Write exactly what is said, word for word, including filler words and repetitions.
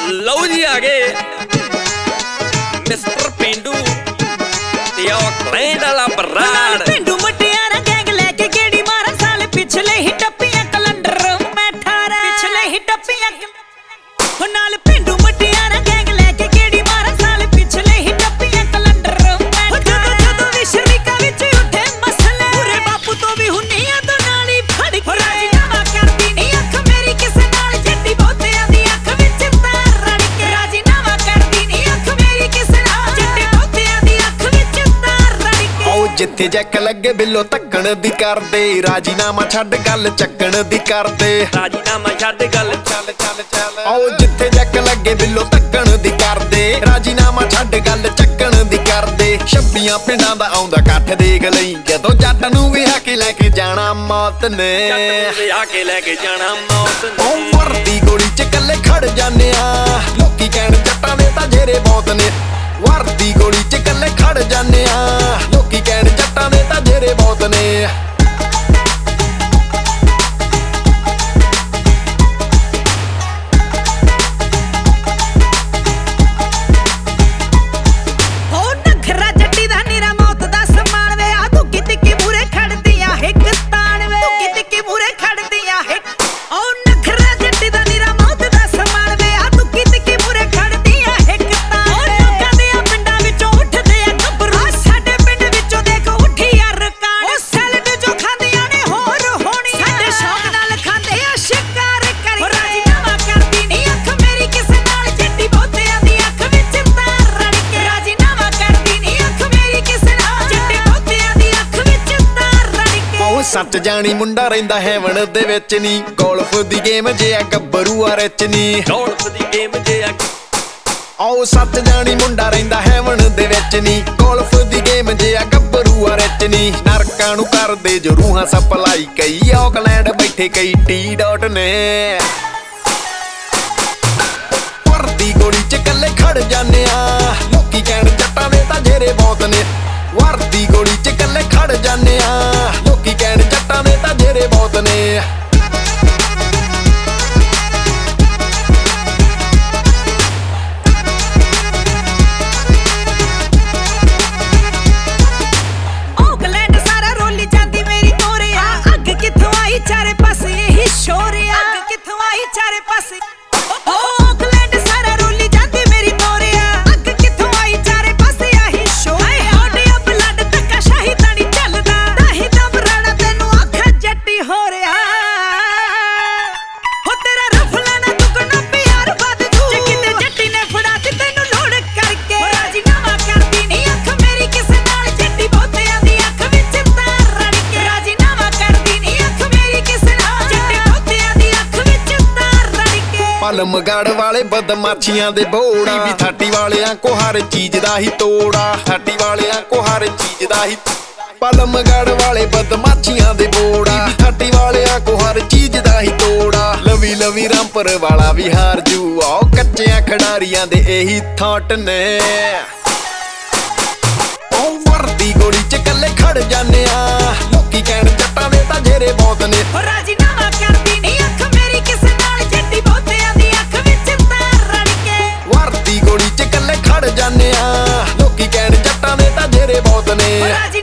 ਲਓ ਜੀ ਆ ਗਏ ਮਿਸਟਰ ਪਿੰਡੂ ਤੇ ਉਹ ਕਲੈਂਡ ਵਾਲਾ ਬਰਾੜ। ਪਿੰਡੂ ਮੁਟਿਆਰਾ ਗੈਂਗ ਲੈ ਕੇ ਗੇੜੀ ਮਾਰਨ ਸਾਲ ਪਿਛਲੇ ਹੀ ਟੱਪੀਆਂ ਕਲੰਡਰ ਮੈਂ ਅਠਾਰਾਂ ਪਿਛਲੇ ਹੀ ਟੱਪੀਆਂ ਉਹ ਨਾਲ ਪਿੰਡੂ ਮੁਟਿਆਰਾ ਗੈਂਗ ਲੈ ਕੇ ਗੇੜੀ ਮਾਰਨ ਸਾਲ ਪਿਛਲੇ ਹੀ ਟੱਪੀਆਂ ਕਲੰਡਰ ਮੈਂ ਅਠਾਰਾਂ ਜਦੋਂ ਵੀ ਸ਼ਰੀਕਾ ਵਿੱਚ ਉੱਠੇ ਮਸਲੇ ਪੂਰੇ ਬਾਪੂ ਤੋਂ ਵੀ ਹੁੰਨੀਆਂ ਤੋਂ ਨਾਲ ਹੀ ਫੜ ਕੇ ਰਾਜੀਨਾਮਾ ਕਰਦੀ ਨਹੀਂ ਅੱਖ ਮੇਰੀ ਕਿਸੇ ਨਾਲ ਜੱਟੀ ਬਹੁਤਿਆਂ ਦੀ ਅੱਖ ਵਿੱਚ ਤਾਰ ਰੜ ਕੇ ਰਾਜੀਨਾਮਾ ਕਰਦੀ ਨਹੀਂ ਅੱਖ ਮੇਰੀ ਕਿਸੇ ਨਾਲ ਜੱਟੀ ਬਹੁਤਿਆਂ ਦੀ ਅੱਖ ਵਿੱਚ ਤਾਰ ਰੜ ਕੇ ਆਓ ਜਿੱਥੇ ਜੈਕ ਲੱਗੇ ਬਿੱਲੋ ਤੱਕਣ ਦੀ ਕਰਦੇ ਰਾਜੀਨਾਮਾ ਛੱਡ ਗੱਲ ਚੱਕਣ ਦੀ ਕਰਦੇ ਰਾਜੀਨਾਮਾ ਛੱਡ ਗੱਲ ਚੱਲ ਚੱਲ ਚੱਲ ਆਓ ਜਿੱਥੇ ਜੈਕ ਲੱਗੇ ਬਿੱਲੋ ਤੱਕਣ ਦੀ ਕਰਦੇ ਰਾਜੀਨਾਮਾ ਛੱਡ ਗੱਲ ਚੱਕਣ ਦੀ ਕਰਦੇ ਛੱਬੀਆਂ ਪਿੰਡਾਂ ਦਾ ਆਉਂਦਾ ਇਕੱਠ ਦੇਖ ਲਈ ਜਦੋਂ ਜੱਟ ਨੂੰ ਵਿਆਹ ਕੇ ਲੈ ਕੇ ਜਾਣਾ ਮੌਤ ਨੇ ਵਿਆਹ ਕੇ ਲੈ ਕੇ ਜਾਣਾ ਮੌਤ ਨੇ ਉਹ ਵਰਦੀ ਗੋਲੀ ਚ ਕੱਲੇ ਖੜ ਜਾਂਦੇ ਆ ਲੋਕੀ ਕਹਿਣ ਜੱਟਾਂ ਦੇ ਤਾਂ ਜੇਰੇ ਬਹੁਤ ਨੇ ਵਰਦੀ ਗੋਲੀ ਚ ਕੱਲੇ ਖੜ ਜਾਂਦੇ ਆ ਲੋਕੀ ਕਹਿਣ ਜੱਟਾਂ ਦੇ ਤਾਂ ਜੇਰੇ ਬਹੁਤ ਨੇ ਸੱਚ ਜਾਣੀ ਮੁੰਡਾ ਰਹਿੰਦਾ ਹੈਵਨ ਦੇ ਵਿੱਚ ਨੀ ਗੋਲਫ ਦੀ ਗੇਮ ਜੇ ਆ ਗੱਭਰੂ ਆ ਰਿਚ ਨੀ ਗੋਲਫ ਦੀ ਗੇਮ ਜੇ ਆ ਆਓ ਸੱਚ ਜਾਣੀ ਮੁੰਡਾ ਰਹਿੰਦਾ ਹੈਵਨ ਦੇ ਵਿੱਚ ਨੀ ਗੋਲਫ ਦੀ ਗੇਮ ਜੇ ਆ ਗੱਭਰੂ ਆ ਰਿਚ ਨੀ ਨਰਕਾਂ ਨੂੰ ਕਰਦੇ ਜੋ ਰੂਹਾਂ ਸਪਲਾਈ ਕਈ ਆਕਲੈਂਡ ਬੈਠੇ ਕਈ ਟੀ ਡਾਟ ਨੇ ਵਰਦੀ ਗੋਲੀ ਚ ਕੱਲੇ ਖੜ ਜਾਂਦੇ ਆ ਲੋਕੀ ਕਹਿਣ ਜੱਟਾਂ ਦੇ ਤਾਂ ਜੇਰੇ ਬਹੁਤ ਨੇ ਵਰਦੀ ਗੋਲੀ ਚ ਕੱਲੇ ਖੜ ਜਾਂਦੇ ਆ ਲੋਕੀ ਕਹਿਣ ਜੱਟਾਂ ਦੇ ਤਾਂ ਜੇਰੇ ਬਹੁਤ ਨੇ ਆਕਲੈਂਡ ਸਾਰਾ ਰੋਲੀ ਜਾਂਦੀ ਮੇਰੀ ਤੋਰਿਆ ਅੱਗ ਕਿੱਥੋਂ ਆਈ ਚਾਰੇ ਪਾਸੇ ਇਹੀ ਸ਼ੋਰਿਆ ਅੱਗ ਕਿੱਥੋਂ ਆਈ ਚਾਰੇ ਪਾਸੇ ਆਕਲੈਂਡ ਸਾਰਾ ਰੋਲੀ ਜਾਂਦੀ ਮੇਰੀ ਤੋਰਿਆ ਅੱਗ ਕਿੱਥੋਂ ਆਈ ਚਾਰੇ ਪਾਸੇ ਆਹੀ ਸ਼ੋਰਿਆ ਹੋਡਿਆ ਬਲੱਡ ਤੱਕਾ ਸ਼ਾਹੀ ਤਾਂ ਨਹੀਂ ਚੱਲਦਾ ਨਹੀਂ ਤਾਂ ਬਰਾੜਾ ਤੈਨੂੰ ਅੱਖ ਜੱਟੀ ਹੋ ਰਿਹਾ ਹੋ ਤੇਰਾ ਰਫਲਾ ਨਾ ਦੁੱਗਣਾ ਪਿਆਰ ਵੱਧ ਜੂ ਜੇ ਕਿਤੇ ਜੱਟੀ ਨੇ ਫੜਾ ਤੇ ਤੈਨੂੰ ਲੋੜ ਕਰਕੇ ਰਾਜੀਨਾਮਾ ਕਰਦੀ ਨਹੀਂ ਅੱਖ ਮੇਰੀ ਕਿਸੇ ਨਾਲ ਜੱਟੀ ਬਹੁਤਿਆਂ ਦੀ ਅੱਖ ਵਿੱਚ ਤਾਰ ਰੜ ਕੇ ਰਾਜੀਨਾਮਾ ਕਰਦੀ ਨਹੀਂ ਅੱਖ ਮੇਰੀ ਕਿਸੇ ਨਾਲ ਜੱਟੀ ਬਹੁਤਿਆਂ ਦੀ ਅੱਖ ਵਿੱਚ ਤਾਰ ਰੜ ਕੇ ਪਲਮਗੜ ਵਾਲੇ ਬਦਮਾਸ਼ੀਆਂ ਦੇ ਬੋੜਾ ਵੀ ਥਾਟੀ ਵਾਲਿਆਂ ਕੋ ਹਰ ਚੀਜ਼ ਦਾ ਹੀ ਤੋੜਾ ਥਾਟੀ ਵਾਲਿਆਂ ਕੋ ਹਰ ਚੀਜ਼ ਦਾ ਹੀ ਪਲਮਗੜ ਵਾਲੇ ਬਦਮਾਸ਼ੀਆਂ ਦੇ ਬੋੜਾ ਵੀ ਥਾਟੀ ਵਾਲਿਆਂ ਕੋ ਹਰ ਚੀਜ਼ ਦਾ ਹੀ ਤੋੜਾ ਲਵੀ ਲਵੀ ਰਾਮਪੁਰ ਵਾਲਾ ਵੀ ਹਾਰ ਜੂ ਆਓ ਕੱਚਿਆਂ ਖਿਡਾਰੀਆਂ ਦੇ ਇਹੀ ਥਾਟ ਨੇ ਉਹ ਵਰਦੀ ਗੋਲੀ ਚ ਕੱਲੇ ਖੜ ਜਾਂਦੇ ਆ ਲੋਕੀ ਕਹਿਣ ਜੱਟਾਂ ਦੇ ਤਾਂ ਜੇਰੇ ਬਹੁਤ ਨੇ ਰਾਜੀਨਾਮਾ ਕਰਦੀ ਨਹੀਂ ਅੱਖ ਮੇਰੀ ਕਿਸੇ ਨਾਲ ਜੱਟੀ ਬਹੁਤਿਆਂ ਦੀ ਅੱਖ ਵਿੱਚ ਤਾਰ ਰੜ ਕੇ ਵਰਦੀ ਗੋਲੀ ਚ ਕੱਲੇ ਖੜ ਜਾਂਦੇ ਆ ਲੋਕੀ ਕਹਿਣ ਜੱਟਾਂ ਦੇ ਤਾਂ ਜੇਰੇ ਬਹੁਤ ਨੇ।